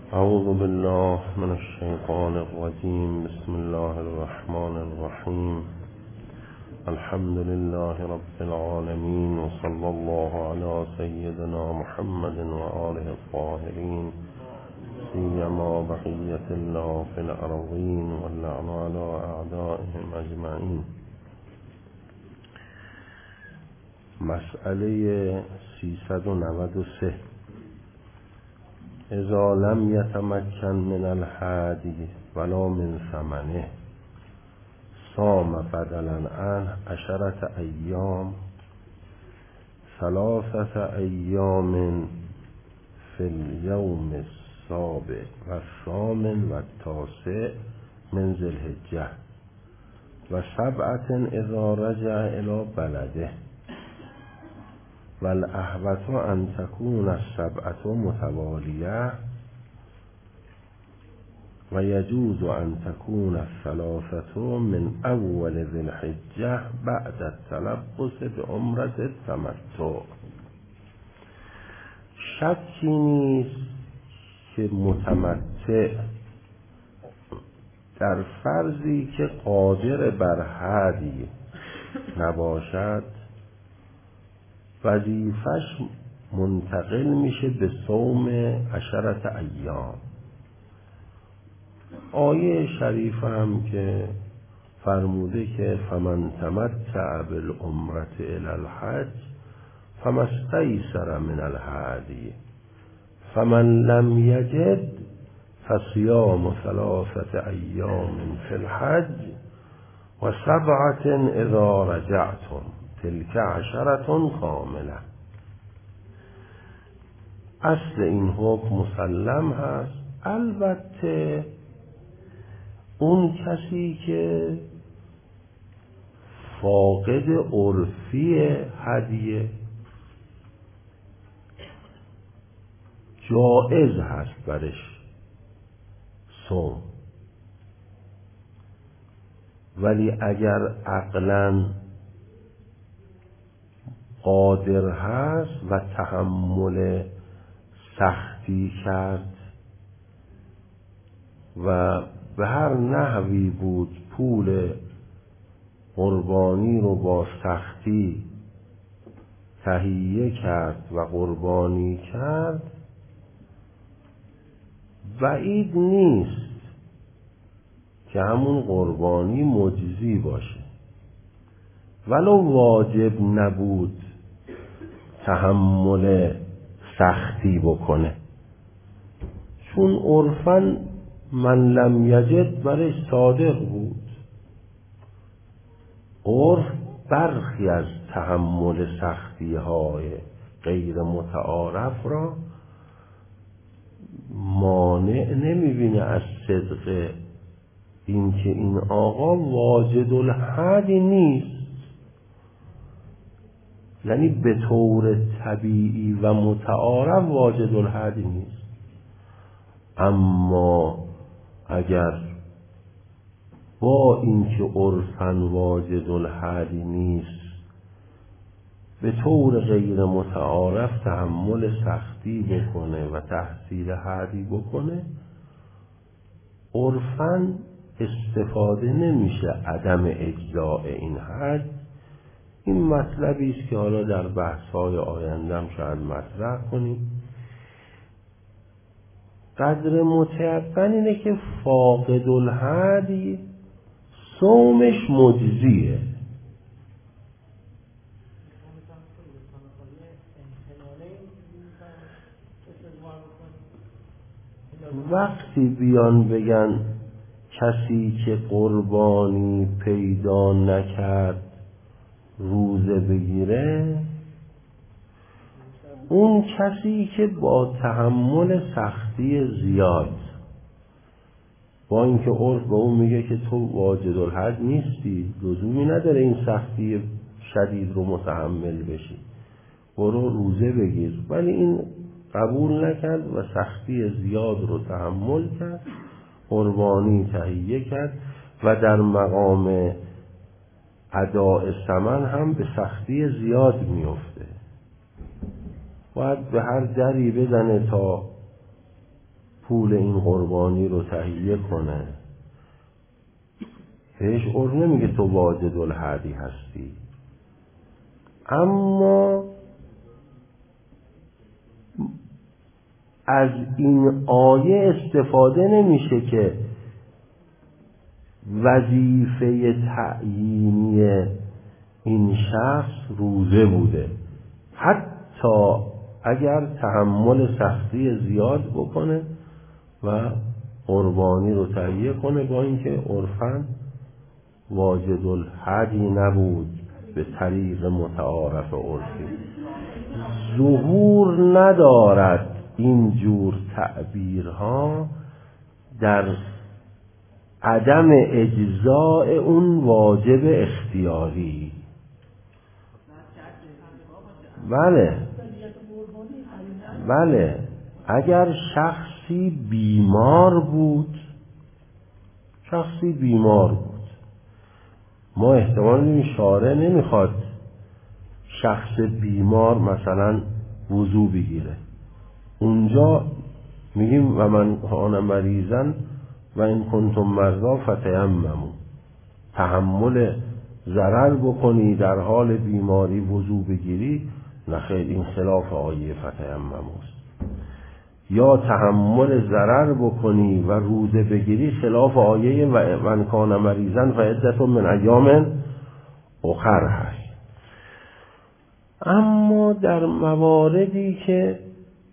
اعوذ بالله من الشیطان الرجیم. بسم الله الرحمن الرحیم. الحمد لله رب العالمین و صلی الله علی سیدنا محمد و آله الطاهرین سیما بقیة الله فی الارضین و اللعن علی اعدائهم اجمعین. مسئله 393. اذا لم یتمکن من الهدی ولا من ثمنه صام بدلا عنه 10 ایام 3 ایام فی الیوم السابع و الثامن و التاسع من ذی الحجة و 7 اذا رجع الی بلده و الاحوط ان تكون 7 متوالیه و یجوز ان تكون 3 من اول ذی الحجة بعد التلبس بعمرة التمتع. شکی نیست که متمتع در فرضی که قادر بر هدی نباشد وظیفش منتقل میشه به صوم 10 ایام. آیه شریف هم که فرموده که فمن تمتع بالعمرة الی الحج فما استیسر من الهدی فمن لم یجد فصیام 3 ایام فی الحج و 7 اذا رجعتم تلک 10 کامله. اصل این حکم مسلم هست. البته اون کسی که فاقد عرفی هدیه جائز هست برش صوم، ولی اگر عقلاً قادر هست و تحمل سختی کرد و به هر نحوی بود پول قربانی رو با سختی تهیه کرد و قربانی کرد، بعید نیست که همون قربانی مجزی باشه ولو واجب نبود تحمل سختی بکنه، چون عرفاً من لم یجد برای صادق بود. عرف برخی از تحمل سختی های غیر متعارف را مانع نمیبینه از صدق اینکه این آقا واجد الهدی نیست، یعنی به طور طبیعی و متعارف واجد الهدی نیست. اما اگر با اینکه عرفاً واجد الهدی نیست به طور غیر متعارف تحمل سختی بکنه و تحصیل هدی بکنه، عرفاً استفاده نمیشه عدم اجزاء این هد. این مطلبی است که حالا در بحث‌های آیندهم شاید مطرح کنیم. قدر متیقن اینه که فاقد الهدی صومش مجزیه. وقتی بیان بگن کسی که قربانی پیدا نکرد روزه بگیره، اون کسی که با تحمل سختی زیاد، با اینکه عرف به اون میگه که تو واجد الحد نیستی، لزومی نداره این سختی شدید رو متحمل بشی، برو روزه بگیر، ولی این قبول نکرد و سختی زیاد رو تحمل کرد، قربانی تهیه کرد و در مقام اداء ثمن هم به سختی زیاد میفته. باید به هر دری بزنه تا پول این قربانی رو تهیه کنه، بهش عرف نمیگه تو واجد الهدی هستی. اما از این آیه استفاده نمیشه که وظیفه تعیینی این شخص روزه بوده، حتی اگر تحمل سختی زیاد بکنه و قربانی رو تهیه کنه، با اینکه عرفاً واجد الهدی نبود به طریق متعارف عرفی. ظهور ندارد این جور تعبیرها در عدم اجزاء اون واجب اختیاری. بله اگر شخصی بیمار بود، ما احتمال این شارع نمیخواد شخص بیمار مثلا وضو بگیره، اونجا میگیم و من کان مریضن و این کنتم مرضا فتیمموا، تحمل ضرر بکنی در حال بیماری وضو بگیری، نخیر، این خلاف آیه فتیمموا است. یا تحمل ضرر بکنی و روزه بگیری، خلاف آیه و من کان مریضن فعدة من ایام اخر هست. اما در مواردی که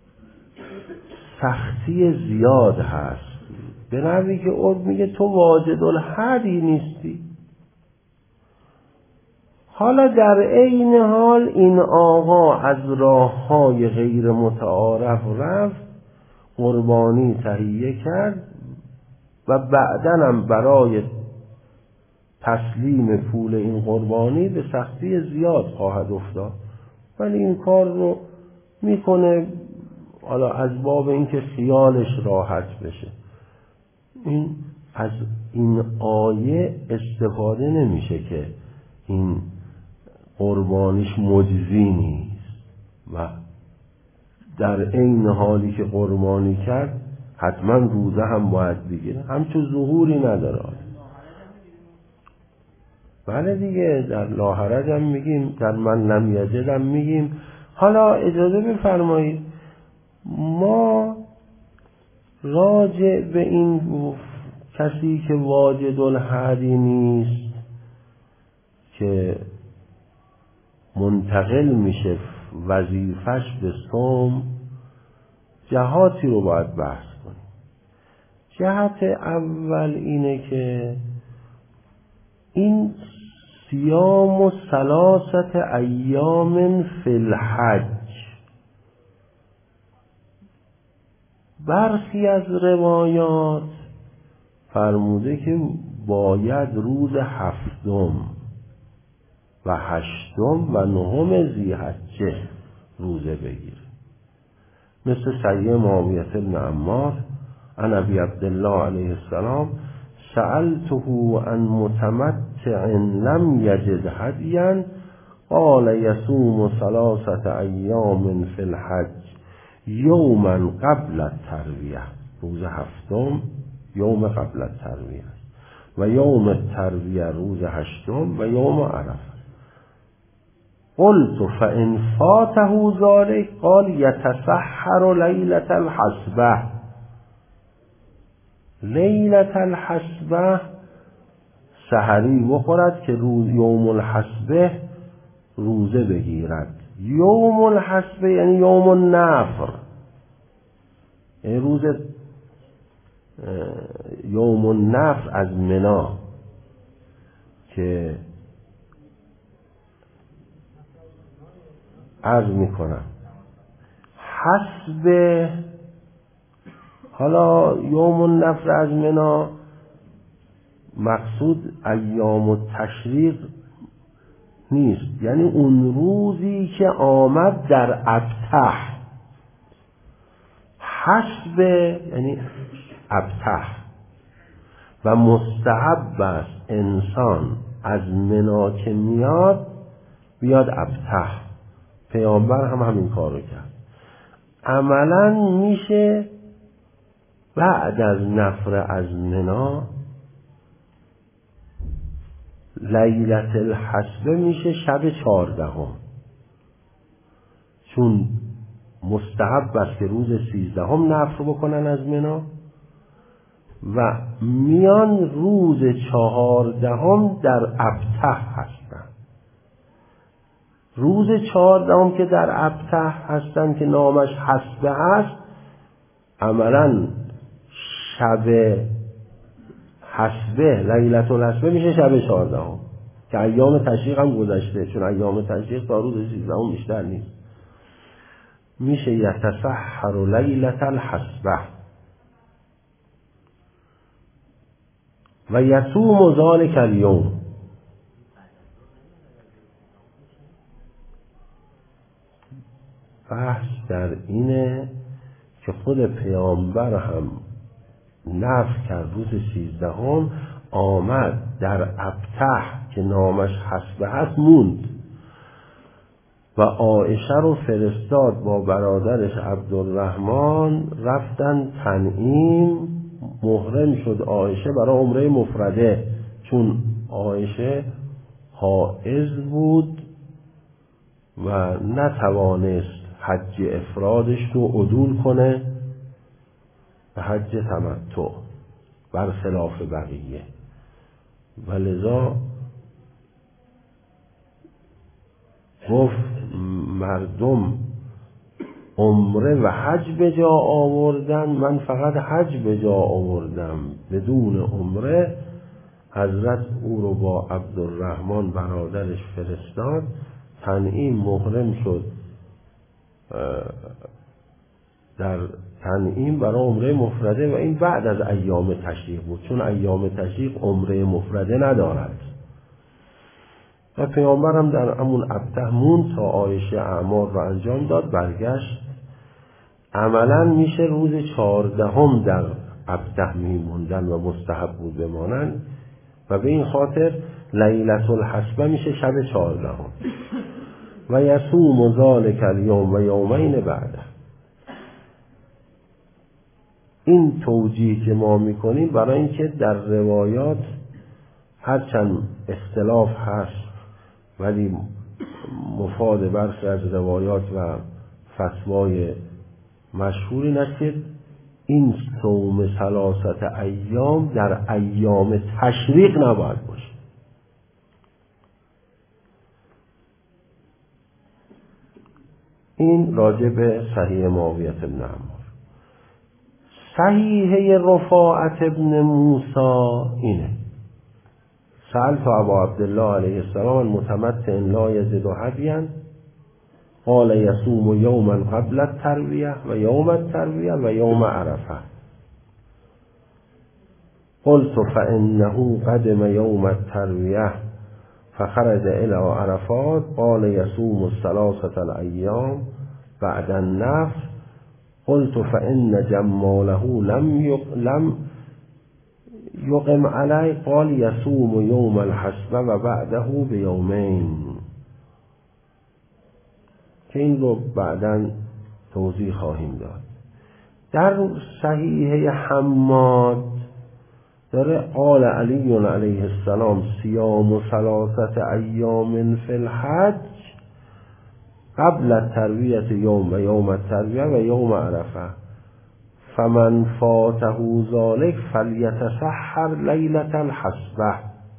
سختی زیاد هست، به نوعی که عرف میگه تو واجد الحدی نیستی، حالا در عین حال این آقا از راه‌های غیر متعارف رفت، قربانی تهیه کرد و بعداً هم برای تسلیم پول این قربانی به سختی زیاد خواهد افتاد، ولی این کار رو میکنه حالا از باب اینکه خیالش راحت بشه. این از این آیه استفاده نمیشه که این قربانیش مجزی نیست و در عین حالی که قربانی کرد حتما روزه هم باید بگیره، همچون ظهوری نداره. بله دیگه، در لا حرج هم میگیم، در من لم یجد هم میگیم. حالا اجازه بفرمایید ما راجع به این کسی که واجد الحدی نیست که منتقل میشه وظیفش به صوم، جهاتی رو باید بحث کنیم. جهت اول اینه که این صیام 3 ایام فی الحج، برخی از روایات فرموده که باید روز 7 و 8 و 9 ذی‌حجه روزه بگیره، مثل صحیح معاویه بن عمار عن ابی عبدالله علیه السلام سألته عن متمتع لم یجد هدیا قال یصوم 3 ایام فی الحج یوما قبل الترویه، روز 7 یوم قبل الترویه و یوم الترویه روز 8 و یوم عرفه. قلت فإن فاته ذلك قال يتسحر ليلة الحسبة. لیلة الحسبة سحری بخورد که روز یوم الحسبه روزه بگیرد. یوم الحسبه یعنی یوم النفر، یعنی روز یوم النفر از منا که عرض میکنم حسب. حالا یوم النفر از منا مقصود ایام التشریق نیست، یعنی اون روزی که آمد در ابتح. حسب یعنی ابتح و مستحب است انسان از منا که میاد بیاد ابتح. پیامبر هم همین کار رو کرد. عملا میشه بعد از نفر از منی لیلة الحسبه میشه شب 14. چون مستحب است که روز 13 نفر بکنن از منی و میان روز 14 در ابته هستن. روز 14 که در ابته هستن که نامش حسبه هست، عملا شب حسبه لیلة الحسبه میشه شب 14 که ایام تشریق هم گذشته، چون ایام تشریق تا روز 13 بیشتر نیست. میشه یتسحر لیلة الحسبه و یصوم ذلک الیوم. بحث در اینه که خود پیامبر هم نفی کرد روز 13 آمد در ابته که نامش حسبه هست موند و عایشه رو فرستاد با برادرش عبدالرحمن، رفتن تنعیم. محرم شد عایشه برای عمره مفرده، چون عایشه حائض بود و نتوانست حج افرادش رو عدول کنه به حج تمتع برخلاف بقیه، و لذا گفت مردم عمره و حج به جا آوردن، من فقط حج به جا آوردم بدون عمره. حضرت او رو با عبدالرحمن برادرش فرستاد تنعیم، محرم شد در تنعیم برای عمره مفرده و این بعد از ایام تشریق بود، چون ایام تشریق عمره مفرده ندارد. و پیامبر هم در همون ابته موند تا عایشه اعمار رو انجام داد، برگشت. عملا میشه روز 14 در ابته میموندن و مستحب بود بمانن و به این خاطر لیلة الحسبه میشه شب 14 و یصوم ذلک الیوم و یومین بعده. این توجیه که ما میکنیم برای اینکه در روایات هرچند اختلاف هست ولی مفاد برخی از روایات و فتوای مشهور این است که این صوم 3 ایام در ایام تشریق نباید باشه. این راجع به صحیح معاویه بن عمار. صحیح رفاعة ابن موسی اینه: سألت ابا عبدالله علیه السلام المتمتع لا یزد هدیا قال یصوم یوما قبل الترویه و یوم الترویه و یوم عرفه. قلت فانه قدم یوم الترویه فخرج الى عرفات قال یصوم 3 الایام بعد النفر. قلت فان جماله لم یقم علی قال یصوم یوم الحسبه و بعده بیومین، که این رو بعداً توضیح خواهیم داد. در صحیح حماد داره قال علی علیه السلام صیام 3 ایام فی الحج قبل الترویه یوم و یوم الترویه و یوم عرفه فمن فاته ذلك فلیتسحر لیلة الحسبه.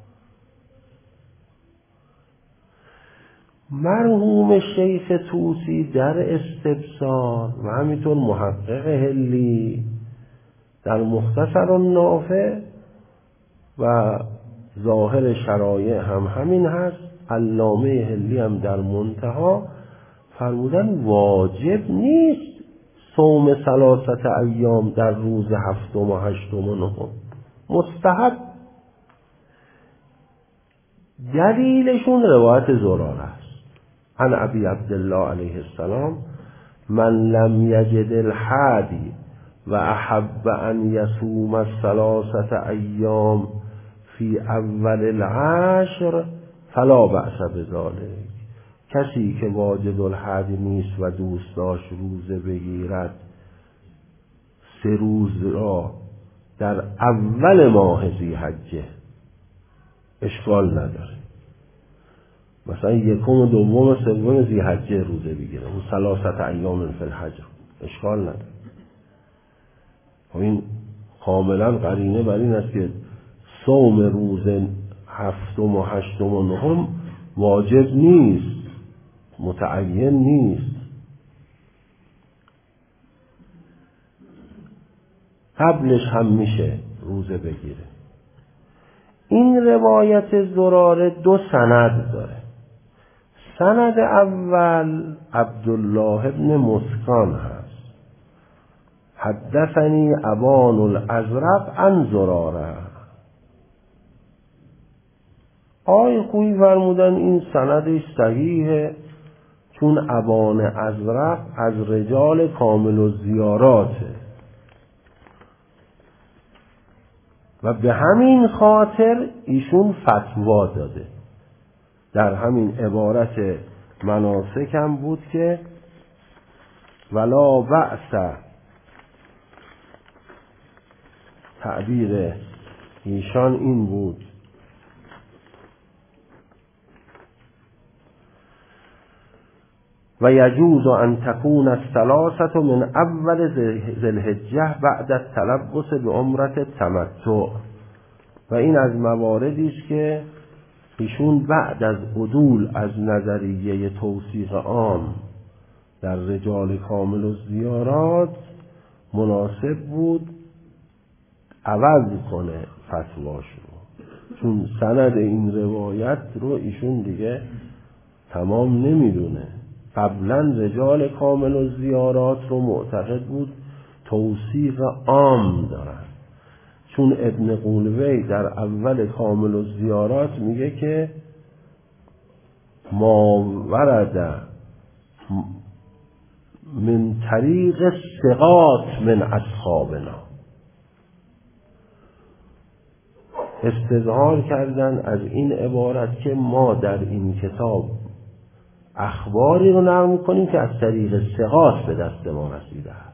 مرحوم شیخ طوسی در استبصار و همینطور محقق هلی در مختصر النافع و ظاهر شرایع هم همین هست، علامه هلی هم در منتها فرمودن واجب نیست صوم 3 ایام در روز 7 و 8 و 9، مستحب. دلیلشون روایت زراره است عن ابی عبدالله علیه السلام: من لم یجد الحادی و احب ان یصوم 3 ایام فی اول العشر فلا بأس بذلک. کسی که واجد الحادی نیست و دوست داشت روزه بگیرد 3 روز را در اول ماه ذی‌حجه اشکال نداره. مثلا 1 و 2 و 3 ذی‌حجه روزه بگیره، اون 3 ایام فی الحج اشکال نداره. این کاملا قرینه بر این است که صوم روز 7 و 8 و 9 واجب نیست، متعین نیست. قبلش هم میشه روزه بگیره. این روایت زراره 2 سند داره. سند اول عبدالله ابن مسکان هست. حدثنی ابان الازرق عن زراره. آقای خویی فرمودن این سندش صحیحه، چون ابان ازرق از رجال کامل الزیاراته و به همین خاطر ایشون فتوا داده. در همین عبارت مناسک هم بود که ولا بأس، تعبیر ایشان این بود و یجوز ان تکون الثلاثه من اول ذی الحجه بعد التلبس بعمره تمتع. و این از مواردی است که ایشون بعد از عدول از نظریه توثیق عام در رجال کامل الزیارات مناسب بود عوض کنه فتواش رو، چون سند این روایت رو ایشون دیگه تمام نمیدونه. قبلا رجال کامل الزیارات رو معتقد بود توثیق عام دارن، چون ابن قولوی در اول کامل الزیارات میگه که ما ورد من طریق ثقات من اصحابنا، استظهار کردن از این عبارت که ما در این کتاب اخباری رو نقل می‌کنیم که از طریق ثقات به دست ما رسیده است.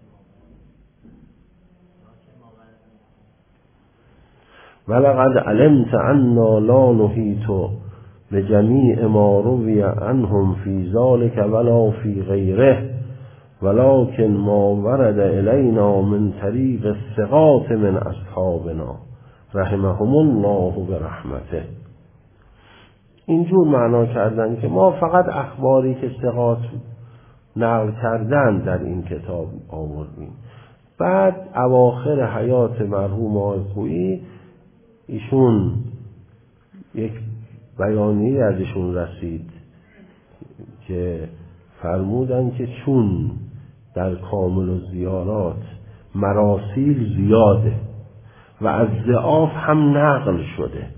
ولقد علمت انا لا نحیط بجمیع ما روی عنهم فی ذلک ولا فی غیره ولكن ما ورد الینا من طریق الثقات من اصحابنا رحمهم الله برحمته. اینجور معنا کردن که ما فقط اخباری که ثقات نقل کردن در این کتاب آوردیم. بعد اواخر حیات مرحوم آقای خویی ایشون یک بیانیه ازشون رسید که فرمودن که چون در کامل الزیارات مراسیل زیاده و از ضعاف هم نقل شده،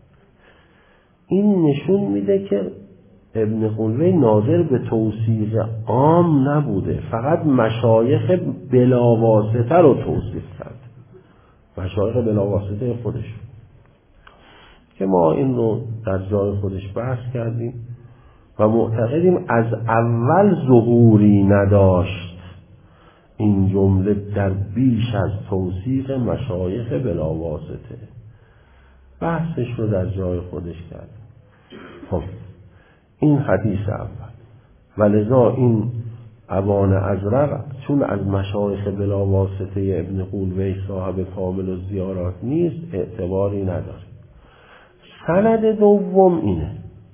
این نشون میده که ابن قولوی ناظر به توثیق عام نبوده، فقط مشایخ بلاواسطه رو توصیف کرد، مشایخ بلاواسطه خودش، که ما این رو در جای خودش بحث کردیم و معتقدیم از اول ظهوری نداشت این جمله در بیش از توثیق مشایخ بلاواسطه. بحثش رو در جای خودش کرد. خب این حدیث اول، ولذا این ابان ازرق چون از مشایخ بلاواسطه ابن قولوی صاحب کامل الزیارات نیست اعتباری نداره. سند دوم اینه،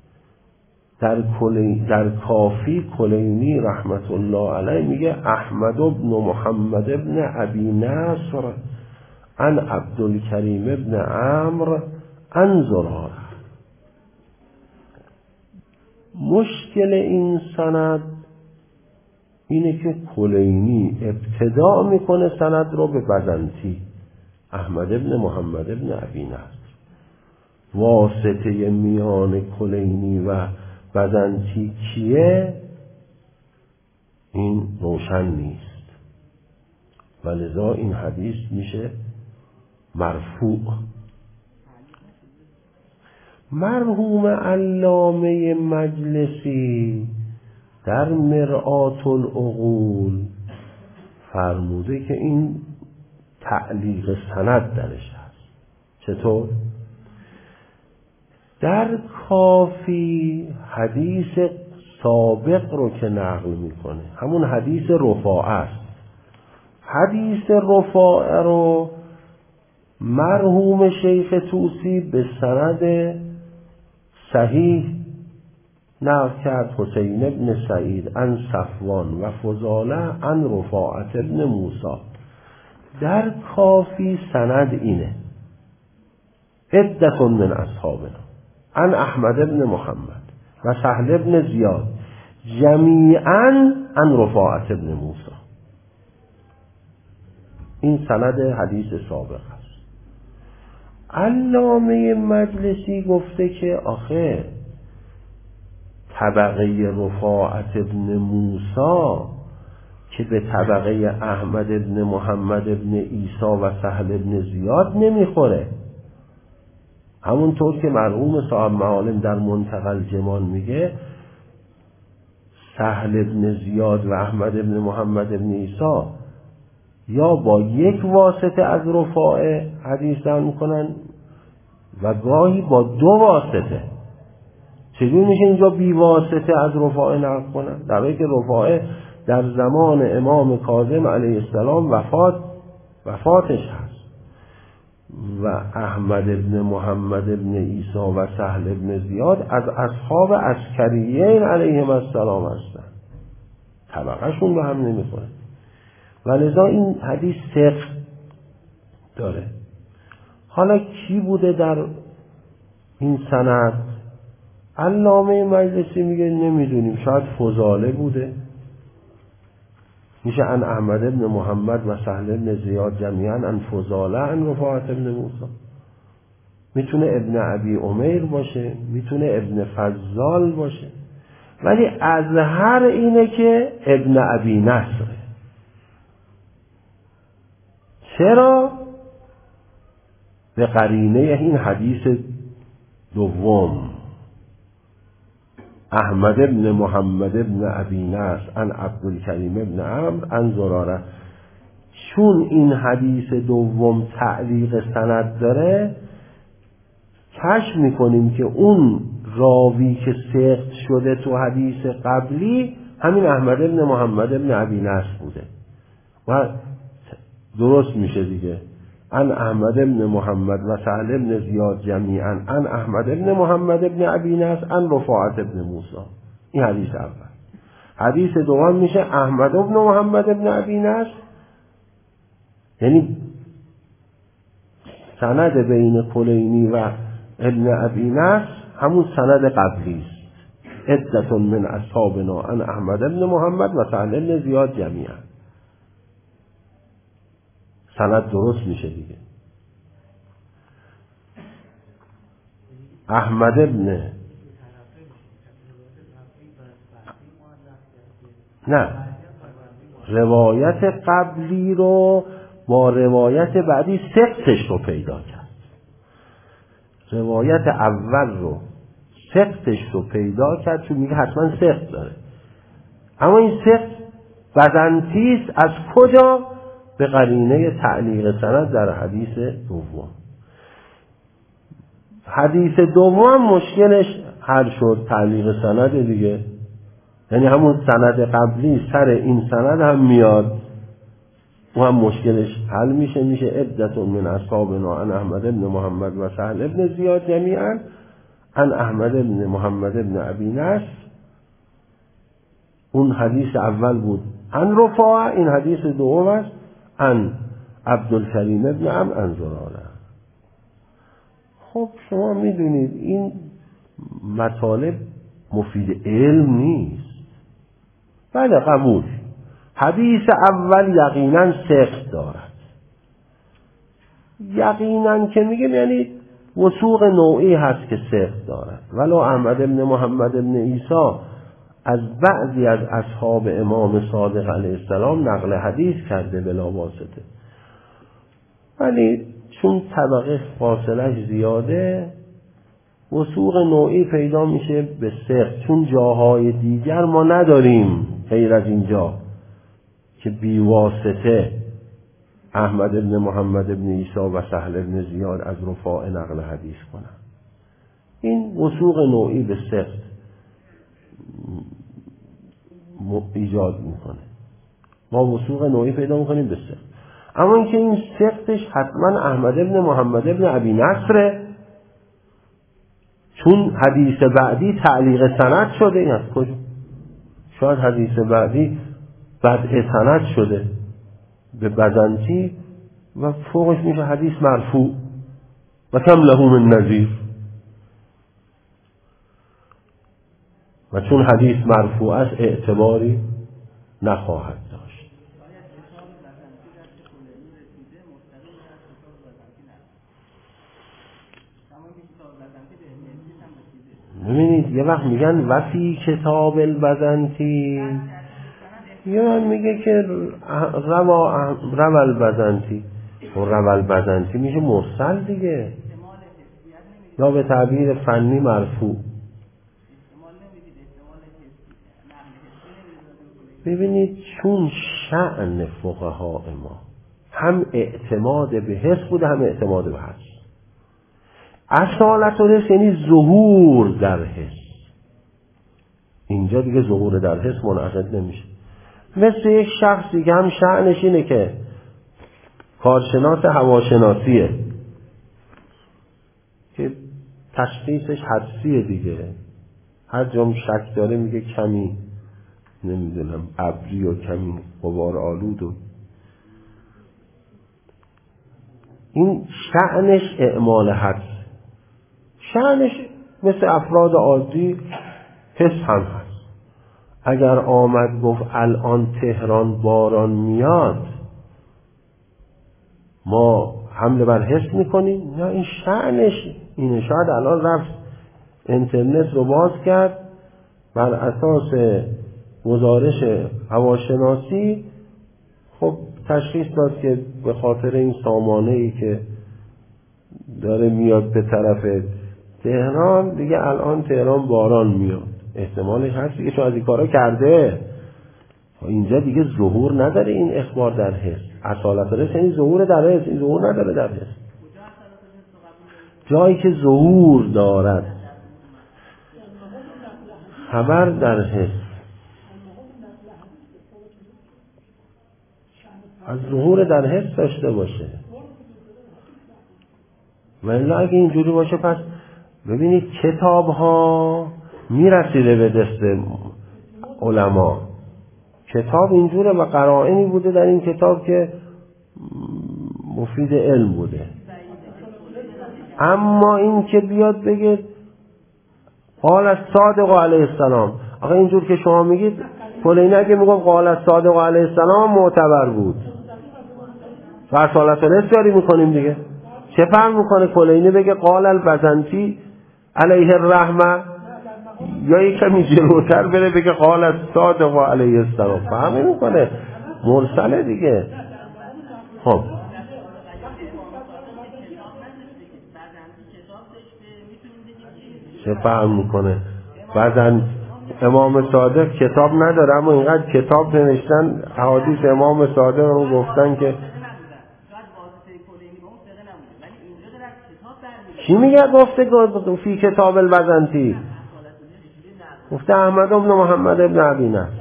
در کافی کلینی رحمت الله علیه میگه احمد بن محمد بن ابی نصر عن عبدالکریم ابن عمرو عن زراره. مشکل این سند اینه که کلینی ابتدا میکنه سند رو به بزنتی، احمد بن محمد بن ابی نصر. واسطه میان کلینی و بزنتی کیه این روشن نیست، ولذا این حدیث میشه مرفوع. مرحوم علامه مجلسی در مرآت العقول فرموده که این تعلیق سند درش هست. چطور؟ در کافی حدیث سابق رو که نقل میکنه، همون حدیث رفاعه است. حدیث رفاعه رو مرحوم شیخ طوسی به سند صحیح نقل کرد. حسین بن سعید عن صفوان و فضاله عن رفاعه بن موسی. در کافی سند اینه: عدة من اصحابنا عن احمد بن محمد و سهل بن زیاد جمیعا عن رفاعه بن موسی. این سند حدیث سابق است. علامه مجلسی گفته که آخه طبقه رفاعه بن موسی که به طبقه احمد بن محمد بن عیسی و سهل بن زیاد نمیخوره. همونطور که مرحوم صاحب معالم در منتقى الجمال میگه سهل بن زیاد و احمد بن محمد بن عیسی یا با یک واسطه از رفاعه حدیث نقل میکنن و گاهی با دو واسطه. چجور میشه اینجا بی واسطه از رفاعه نقل کنن؟ در حالی که رفاعه در زمان امام کاظم علیه السلام وفاتش هست و احمد بن محمد بن عیسی و سهل بن زیاد از اصحاب عسکریین علیهم السلام هستن. طبقهشون به هم نمیخوره و لذا این حدیث ثقل داره. حالا کی بوده در این سند؟ علامه مجلسی میگه نمیدونیم، شاید فضاله بوده، میشه ان احمد بن محمد و سهل بن زیاد جمیعا ان فضاله ان رفاعه بن موسی. میتونه ابن ابی عمیر باشه، میتونه ابن فضال باشه، ولی اظهر اینه که ابن ابی نصره. چرا؟ به قرینه این حدیث دوم احمد بن محمد بن ابی نصر عن عبدالکریم بن عمرو عن زراره. چون این حدیث دوم تعلیق سند داره، کشف میکنیم که اون راوی که سقط شده تو حدیث قبلی همین احمد بن محمد بن ابی نصر بوده و درست میشه دیگه. ان احمد بن محمد و سهل بن زیاد جمیعا ان احمد بن محمد بن ابی نصر ان رفاعه بن موسی. این حدیث اول. حدیث دوم میشه احمد بن محمد بن ابی نصر، یعنی سند بین کلینی و ابن ابی نصر همون سند قبلی است. عدة من اصحابنا ان احمد بن محمد و سهل بن زیاد جمیعا. سند درست میشه دیگه. احمد ابن نه، روایت قبلی رو با روایت بعدی سقطش رو پیدا کرد. روایت اول رو سقطش رو پیدا کرد چون میگه حتما سقط داره، اما این سقط بزنطیست از کجا؟ به قرینه تعلیق سند در حدیث دوم. حدیث دوم مشکلش حل شد، تعلیق سند دیگه، یعنی همون سند قبلی سر این سند هم میاد و هم مشکلش حل میشه عدة من اصحابنا ان احمد بن محمد و سهل بن زیاد جمیعا ان احمد بن محمد بن ابی نصر. اون حدیث اول بود ان رفاعه، این حدیث دوم است ان عبدالکریم ابن عمرو عن زراره. خب شما میدونید این مطالب مفید علم نیست. بله قبول، حدیث اول یقینا ثقل دارد. یقینا که میگم یعنی وثوق نوعی هست که ثقل دارد. ولو احمد بن محمد بن عیسی از بعضی از اصحاب امام صادق علیه السلام نقل حدیث کرده بلا واسطه، ولی چون طبقه فاصلش زیاده وثوق نوعی پیدا میشه به ثقل. چون جاهای دیگر ما نداریم غیر از اینجا که بی واسطه احمد ابن محمد ابن عیسی و سهل ابن زیاد از رفاع نقل حدیث کنن. این وثوق نوعی به ثقل ایجاد میکنه. ما وثوق نوعی پیدا میکنیم به ثقل. اما اینکه این ثقلش حتما احمد ابن محمد ابن ابی نصره، چون حدیث بعدی تعلیق سند شده. این از کجا؟ شاید حدیث بعدی بدء سند شده به بزنطی و فوقش میشه حدیث مرفوع و کم له من نظیر. و چون حدیث مرفوع است اعتباری نخواهد داشت. ببینید یه وقت میگن وفی کتاب البزنطی، یه وقت میگه که روى البزنطی، و روى البزنطی میشه مرسل دیگه، یا به تعبیر فنی مرفوع. ببینید چون شأن فقهای ما هم اعتماد به حس بوده هم اعتماد به حس. اصالت الحس یعنی ظهور در حس. اینجا دیگه ظهور در حس منعقد نمیشه. مثل یک شخصی که هم شأنش اینه که کارشناس هواشناسیه که تشخیصش حدسیه دیگه، هر جام شک داره میگه کمی نمیدونم ابری و کمی غبار آلود و این شأنش اعمال حدس. شأنش مثل افراد عادی حس هم هست. اگر آمد گفت الان تهران باران میاد، ما حمله بر حس میکنیم؟ نه، این شأنش اینه. شاید الان رفت اینترنت رو باز کرد، بر اساس گزارش هواشناسی خب تشخیص داد که به خاطر این سامانه‌ای که داره میاد به طرف تهران دیگه الان تهران باران میاد. احتمالش هست دیگه، چون از این کارا کرده. اینجا دیگه ظهور نداره این اخبار در حس. اصالت الحس یعنی ظهور در حس، این ظهور نداره در حس. جایی که ظهور دارد خبر در حس، از ظهور در حس داشته باشه. ولی اگه اینجوری باشه پس ببینید کتاب ها میرسیده به دست علما. کتاب اینجوره و قرائنی بوده در این کتاب که مفید علم بوده. اما این که بیاد بگه قال الصادق علیه السلام، آقا اینجور که شما میگید کلینی اگه میگم قال الصادق علیه السلام معتبر بود، اصالت الحس جاری میکنیم دیگه. چه فرق میکنه کلینی بگه قال البزنطی علیه الرحمه یا یک کمی جلوتر بره بگه قال الصادق علیه السلام؟ فرق نمیکنه، مرسله دیگه. خب چه فرق میکنه؟ بعدن امام صادق کتاب نداره اما اینقدر کتاب نوشتن احادیث امام صادق رو گفتن که چی میگه؟ گفته فی کتاب البزنطی، گفته احمد بن محمد بن ابی نصر.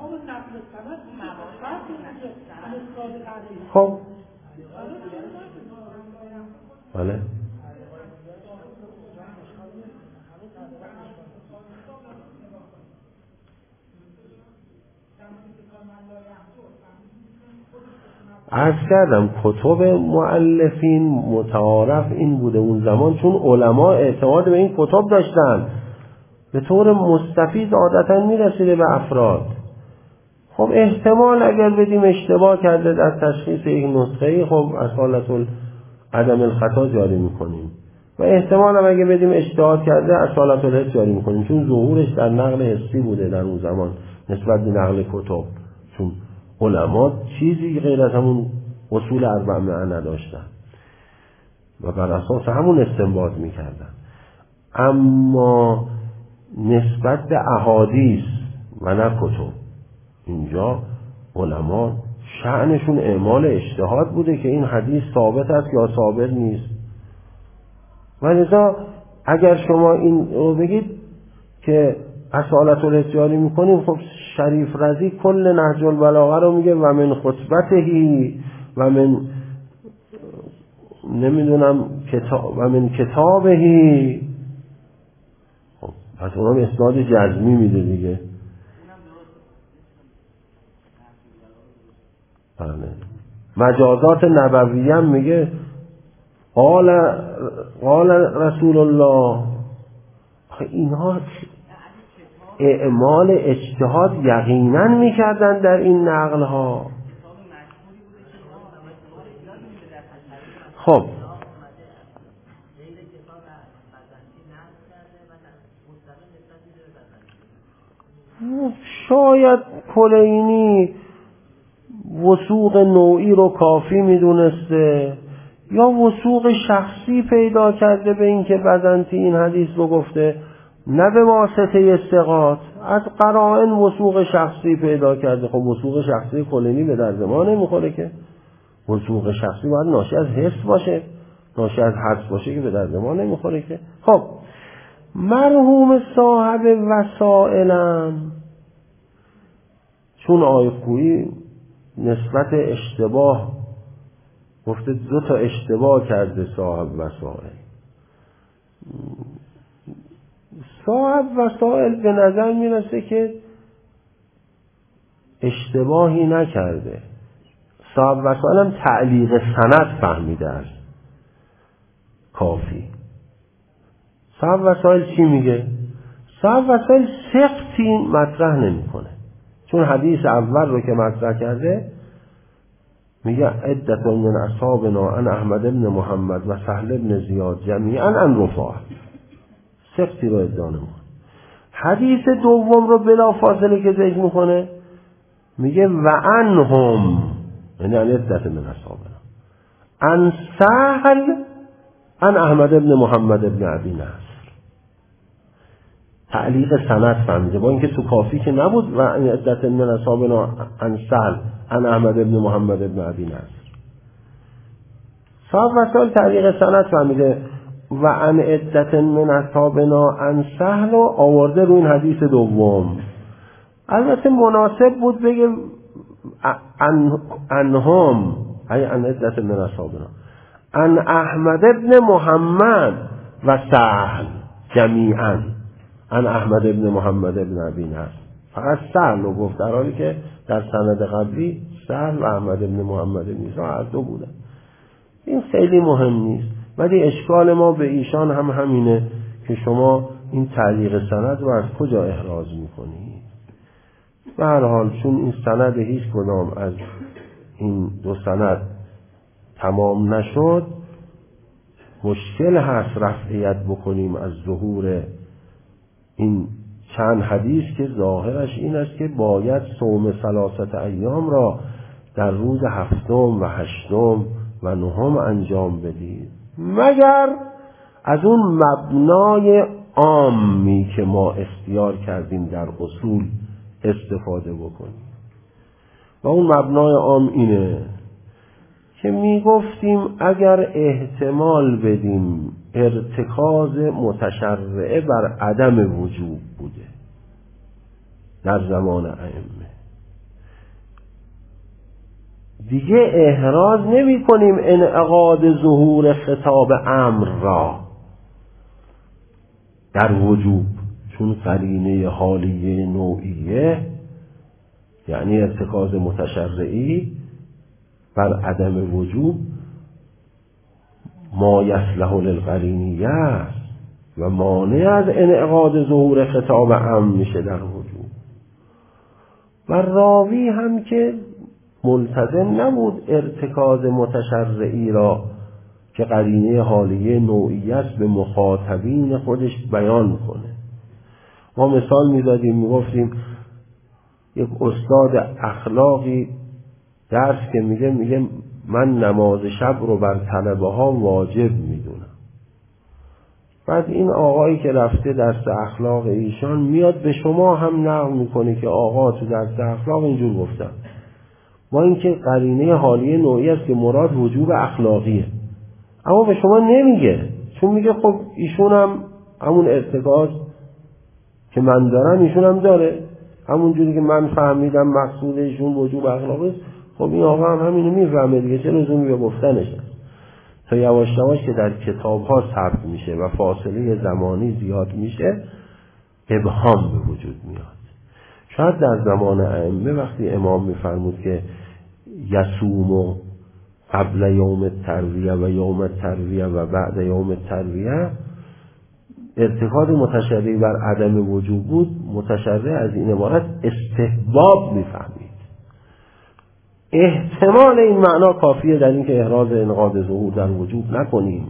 خب بله عرض کردم کتب مؤلفین متعارف این بوده اون زمان، چون علما اعتماد به این کتب داشتن، به طور مستفیض عادتا میرسیده به افراد. خب احتمال اگر بدیم اشتباه کرده در تشخیص یک نسخه‌ای، خب اصالت عدم الخطا جاری میکنیم و احتمال هم اگر بدیم اجتهاد کرده اصالت الحس جاری میکنیم، چون ظهورش در نقل حسی بوده در اون زمان نسبت به نقل کتب، چون علما چیزی غیر از همون اصول اربعه نداشتن و بر اساس همون استنباط میکردن. اما نسبت به احادیث و نه کتب، اینجا علما شأنشون اعمال اجتهاد بوده که این حدیث ثابت است یا ثابت نیست. و لذا اگر شما این رو بگید که اصالت الاحتیالی میکنیم، خب شریف رضی کل نهج البلاغه رو میگه و من خطبتهی و من نمیدونم و من کتابهی. خب پس اونم اسناد جزمی میده دیگه. بله. مجازات نبویه هم میگه قال رسول الله. اینها اعمال اجتهاد یقینا میکردن در این نقل ها. خب شاید کلینی وثوق نوعی رو کافی میدونسته یا وثوق شخصی پیدا کرده به این که بزنتی این حدیث رو گفته، نه به واسطه ثقات، از قرائن وثوق شخصی پیدا کرده. خب وثوق شخصی کلینی به درد ما نمیخوره که. وثوق شخصی باید ناشی از حس باشه، ناشی از حدس باشه که به درد ما نمیخوره که. خب مرحوم صاحب وسائلن، چون آیه‌خویی نسبت اشتباه گفته 2 تا اشتباه کرده صاحب وسائل. صاحب وسائل به نظر میرسه که اشتباهی نکرده. صاحب وسائل هم تعلیق سند فهمیده است کافی. صاحب وسائل چی میگه؟ صاحب وسائل سقطی مطرح نمیکنه، چون حدیث اول رو که مطرح کرده میگه عدت من اصحابنا عن احمد بن محمد و سهل بن زیاد جمیعا عن رفاع. سقطی رو ادعا نمیکنه. حدیث دوم رو بلا فاصله که ذکر میکنه میگه و عنهم، یعنی عدت من اصحابنا عن سهل عن احمد بن محمد بن ابی نصر. تعلیق سند فهمیده، با اینکه تو کافی که نبود و عدت من اصحابنا عن سهل عن احمد بن محمد بن ابی نصر. صاحب وسائل تعلیق سند فهمیده و عن عدت من اصحابنا عن سهل و آورده رو این حدیث دوم. البته مناسب بود بگه عنهم، ای عن عدت من اصحابنا عن احمد بن محمد و سهل جمیعا عن احمد بن محمد بن ابی نصر. فقط سهل رو گفت، در حالی که در سند قبلی سهل و احمد بن محمد بن نصر هر دو بودن. این خیلی مهم نیست، ولی اشکال ما به ایشان هم همینه که شما این تعلیق سند رو از کجا احراز میکنید. به هر حال چون این سند هیچ کدام از این 2 سند تمام نشد، مشکل هست رفعیت بکنیم از ظهور این چند حدیث که ظاهرش این است که باید صوم 3 ایام را در روز 7 و 8 و 9 انجام بدید، مگر از اون مبنای عامی که ما اختیار کردیم در اصول استفاده بکنیم. و اون مبنای عام اینه که می گفتیم اگر احتمال بدیم ارتکاز متشرعه بر عدم وجوب بوده در زمان ائمه، دیگه احراز نمی کنیم انعقاد ظهور خطاب امر را در وجوب، چون قرینه حالیه نوعیه یعنی ارتکاز متشرعی بر عدم وجوب ما یصلح للقرینیه است و مانع از انعقاد ظهور خطاب عام میشه در وجوب. و راوی هم که ملتزم نبود ارتکاز متشرعی را که قرینه حالیه نوعیه است به مخاطبین خودش بیان کنه. ما مثال میدادیم، میگفتیم یک استاد اخلاقی درس که میگه من نماز شب رو بر طلبه ها واجب میدونم. بعد این آقایی که رفته درس اخلاق ایشان میاد به شما هم نقل میکنه که آقا تو درس اخلاق اینجور گفتن. با اینکه قرینه حالیه نوعی است که مراد وجوب اخلاقیه، اما به شما نمیگه، چون میگه خب ایشون هم همون ارتکاز که من دارم ایشون هم داره، همون جوری که من فهمیدم مقصود ایشون وجوب اخلاقی است، خب این آقا هم همینو میفهمه دیگه، چه لزومی به گفتنش است. تا یواش یواش که در کتاب‌ها ثبت میشه و فاصله زمانی زیاد میشه، ابهام به وجود میاد. شاید در زمان ائمه وقتی امام میفرمود که یصوم قبل یوم الترویه و یوم الترویه و بعد یوم الترویه، ارتکاز متشرع بر عدم وجوب بود، متشرع از این عبارت استحباب میفهمید. احتمال این معنا کافیه در این که احراز انقاض ظهور در وجوب نکنیم.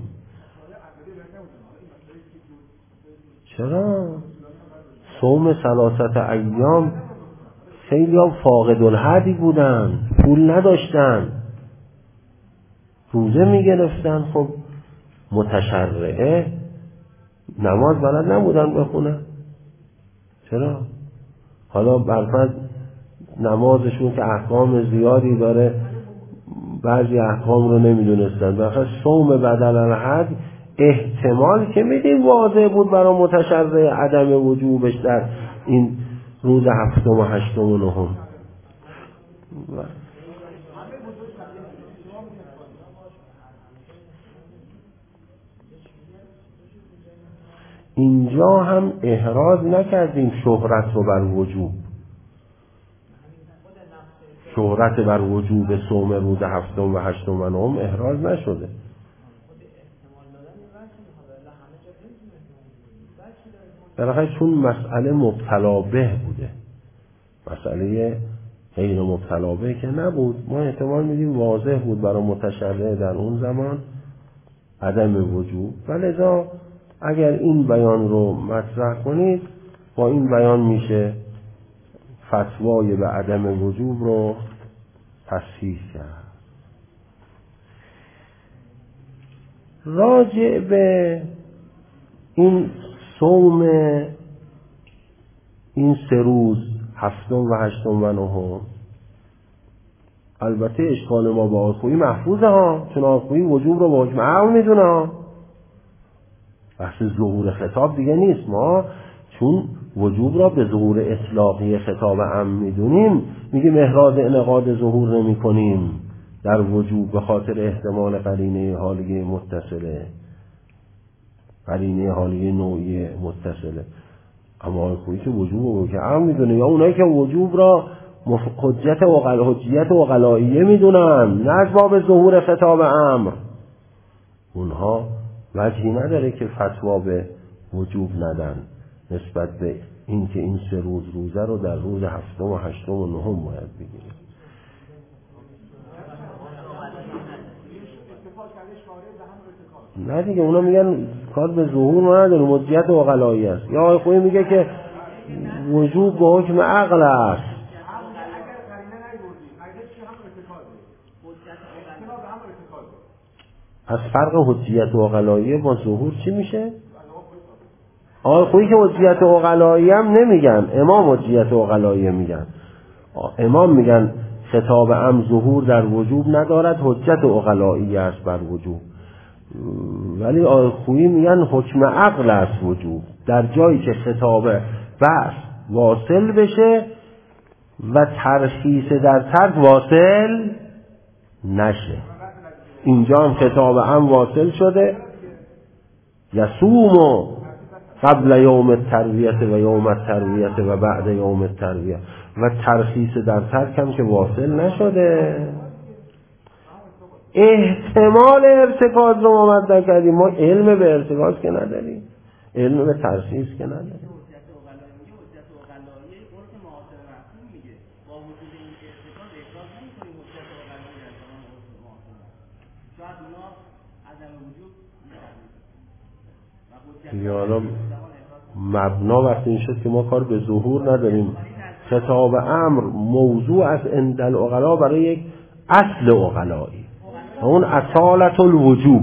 چرا؟ صوم 3 ایام خیلی ها فاقد الحدی بودن، پول نداشتن، روزه میگرفتن، خب متشرعه نماز بلد نبودن بخونن. چرا؟ حالا برفرض نمازشون که احکام زیادی داره، بعضی احکام رو نمیدونستن، برفرض صوم بدل الحد احتمال که میدیم واضح بود برای متشرع عدم وجوبش در این روز 7 و 8 و 9. اینجا هم احراز نکردیم شهرت رو بر وجوب، شهرت بر وجوب صوم روز 7 و 8 و 9 احراز نشده. بالاخره چون مسئله مبتلا به بوده، مسئله غیر مبتلا به که نبود، ما احتمال میدیم واضح بود برای متشرع در اون زمان عدم وجوب، ولذا اگر این بیان رو مطرح کنید با این بیان میشه فتوای به عدم وجوب رو تصحیح کرد. راجع به این صوم این 3 روز 7 و 8 و 9، البته اشکال ما با آخویی محفوظه ها، چون آخویی وجوب رو با حکم عام میدونه ها، بحث ظهور خطاب دیگه نیست. ما چون وجوب را به ظهور اطلاقی خطاب عام میدونیم، میگیم احراز انعقاد ظهور نمی کنیم در وجوب به خاطر احتمال قرینه حالیه متصله، قرینه حالیه نوعی متصله. اما آخویی که وجوب رو که عام میدونه، یا اونایی که وجوب را حجیت عقلائیه میدونن نه از باب ظهور خطاب امر، اونها وجهی نداره که فتوا به وجوب ندن نسبت به این که این 3 روز روزه رو در روز 7 و 8 و 9 باید بگیریم. نه دیگه، اونا میگن کار به ظهور نداره، حجیت عقلائیه است. یا آقای خویی میگه که وجوب به حکم عقل است. از فرق حجیت عقلائیه با ظهور چی میشه؟ آقای خویی که حجیت عقلائیه هم نمیگن، امام حجیت عقلائیه میگن. امام میگن خطاب عام ظهور در وجوب ندارد، حجت عقلائیه است بر وجوب. ولی آقای خویی میگن حکم عقل است وجوب، در جایی که خطاب بحث واصل بشه و ترخیص در ترک واصل نشه. اینجا هم خطاب عام واصل شده، یصوم قبل یوم الترویه و یوم الترویه و بعد یوم الترویه، و ترخیص در ترک هم که واصل نشده. احتمال ارتکاز رو ما مد نکردیم، ما علم به ارتکاز که نداریم، علم به ترخیص که نداریم. حالا مبنا وقتی این شد که ما کار به ظهور نداریم، خطاب امر موضوع از عند العقلا برای یک اصل عقلایی، اون اصالت الوجوب.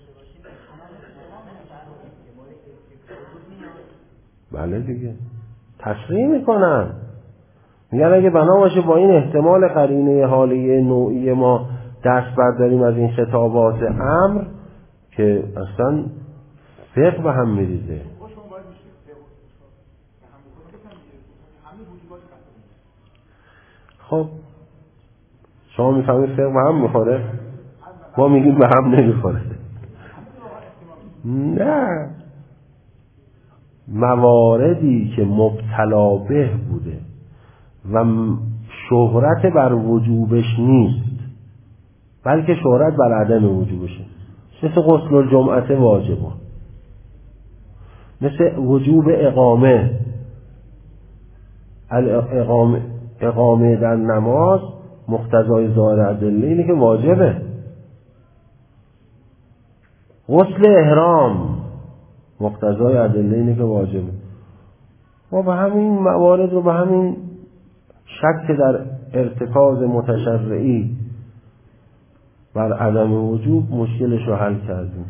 بله دیگه، تصریح میکنن، میگن اگه بنا باشه با این احتمال قرینه حالیه نوعی ما دست برداریم از این خطابات امر که اصلا فقه به هم میریزه. خب شما میفهمید فقه به هم میخوره، ما میگیم به هم نمیخوره. نه، مواردی که مبتلا به بوده و شهرت بر وجوبش نیست بلکه شهرت بر عدم وجوبشه، مثل غسل الجمعه واجبه، مثل وجوب اقامه در نماز مقتضای ظاهر ادله اینه که واجبه. غسل احرام مقتضای ادله اینه که واجبه. ما به همین موارد رو به همین شک در ارتکاز متشرعی بر عدم وجوب مشکلش رو حل کردیم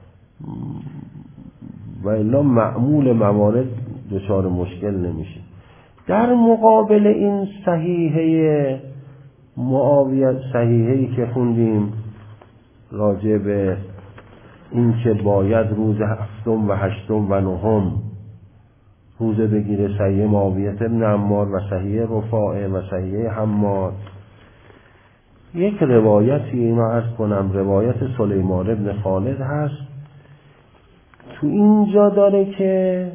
و الا معمول موارد دچار مشکل نمیشه. در مقابل این صحیحه معاویه، صحیحه‌ای که خوندیم راجع به این که باید روز 7 و 8 و 9 روزه بگیره، صحیح معاویه بن عمار و صحیح رفاعه و صحیح حماد، یک روایتی اینا عرض کنم، روایت سلیمان ابن خالد هست. تو اینجا داره که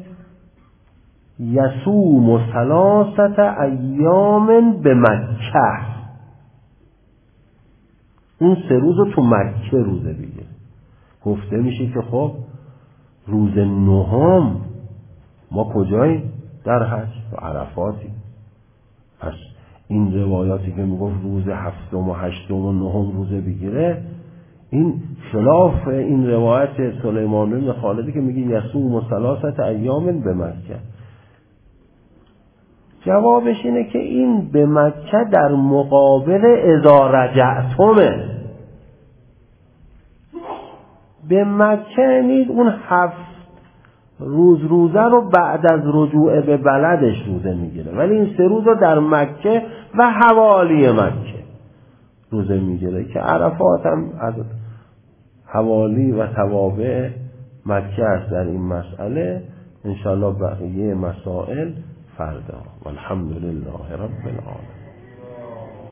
یصوم 3 ایام به مکه، اون 3 روز رو تو مکه روزه بگیره. گفته میشه که خب روز 9 ما کجاییم؟ در حج و عرفاتی. پس این روایاتی که میگفت روز 7 و 8 و 9 روزه بگیره، این خلاف این روایت سلیمان بن خالدی که میگه یصوم 3 ایام به مکه. جوابش اینه که این به مکه در مقابل اذا رجعتمه. به مکه نیست اون 7 روزه رو بعد از رجوع به بلدش روزه میگیره، ولی این 3 روز رو در مکه و حوالی مکه روزه میگیره که عرفات هم از حوالی و توابع مکه است. در این مسئله انشاءالله بقیه مسائل فردا. والحمدلله رب العالمین.